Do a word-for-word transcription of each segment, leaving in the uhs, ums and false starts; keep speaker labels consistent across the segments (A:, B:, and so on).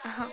A: Aham.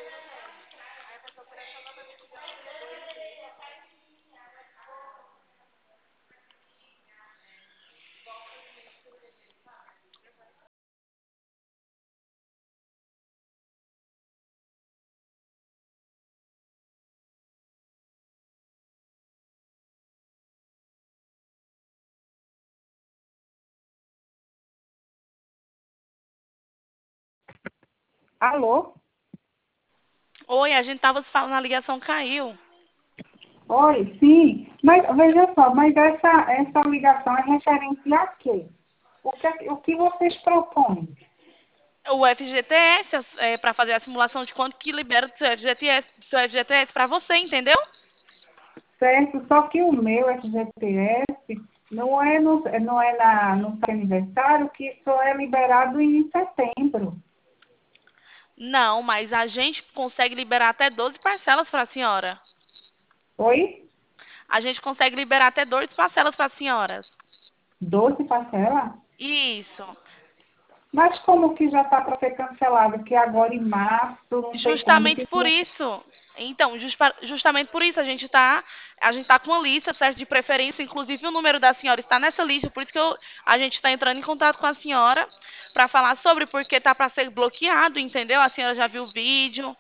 B: Alô?
A: Oi, a gente tava se falando, a ligação caiu.
B: Oi, sim. Mas veja só, mas essa, essa ligação é referente a quê? O que, é- o que vocês propõem?
A: O F G T S é para fazer a simulação de quanto que libera do seu F G T S, do seu F G T S para você, entendeu?
B: Certo? Só que o meu F G T S não é no, não é na, no seu aniversário, que só é liberado em setembro.
A: Não, mas a gente consegue liberar até doze parcelas para a senhora.
B: Oi?
A: A gente consegue liberar até doze parcelas para a senhora.
B: Doze parcelas?
A: Isso.
B: Mas como que já está para ser cancelado? Que agora em março, não sei quando
A: Justamente
B: que...
A: por isso. Então, justa- justamente por isso a gente está a gente tá com uma lista, certo, de preferência, inclusive o número da senhora está nessa lista, por isso que eu- a gente está entrando em contato com a senhora para falar sobre porque está para ser bloqueado, entendeu? A senhora já viu o vídeo.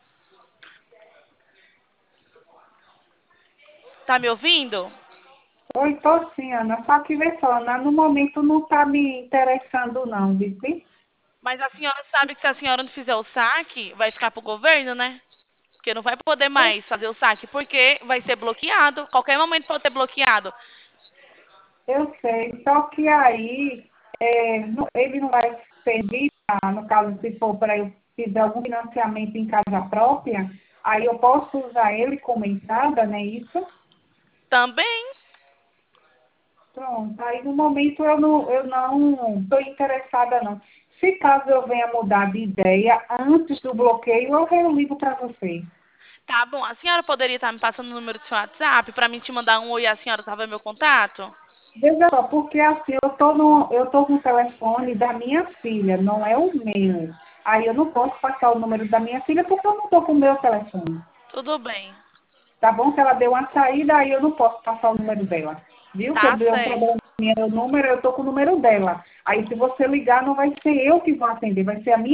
A: Tá me ouvindo?
B: Oi, tô sim, Ana. Só que vê só, Ana, no momento não está me interessando não, viu?
A: Mas a senhora sabe que se a senhora não fizer o saque, vai ficar pro governo, né? Porque não vai poder mais fazer o saque, porque vai ser bloqueado. Qualquer momento pode ser bloqueado.
B: Eu sei, só que aí é, não- ele não vai servir, pra, no caso, se for para eu fizer algum financiamento em casa própria, aí eu posso usar ele como entrada, não é isso?
A: Também.
B: Pronto, aí no momento eu não eu não estou interessada não. Se caso eu venha mudar de ideia antes do bloqueio, eu religo para você.
A: Tá bom. A senhora poderia estar me passando o número do seu WhatsApp para mim te mandar um oi e a senhora tava meu contato?
B: Veja só, porque assim, eu tô no, eu tô com o telefone da minha filha, não é o meu. Aí eu não posso passar o número da minha filha porque eu não tô com o meu telefone.
A: Tudo bem.
B: Tá bom que ela deu uma saída, aí eu não posso passar o número dela. Viu? Que eu
A: Tá
B: dei um
A: certo.
B: problema no meu número, eu tô com o número dela. Aí se você ligar, não vai ser eu que vou atender, vai ser a minha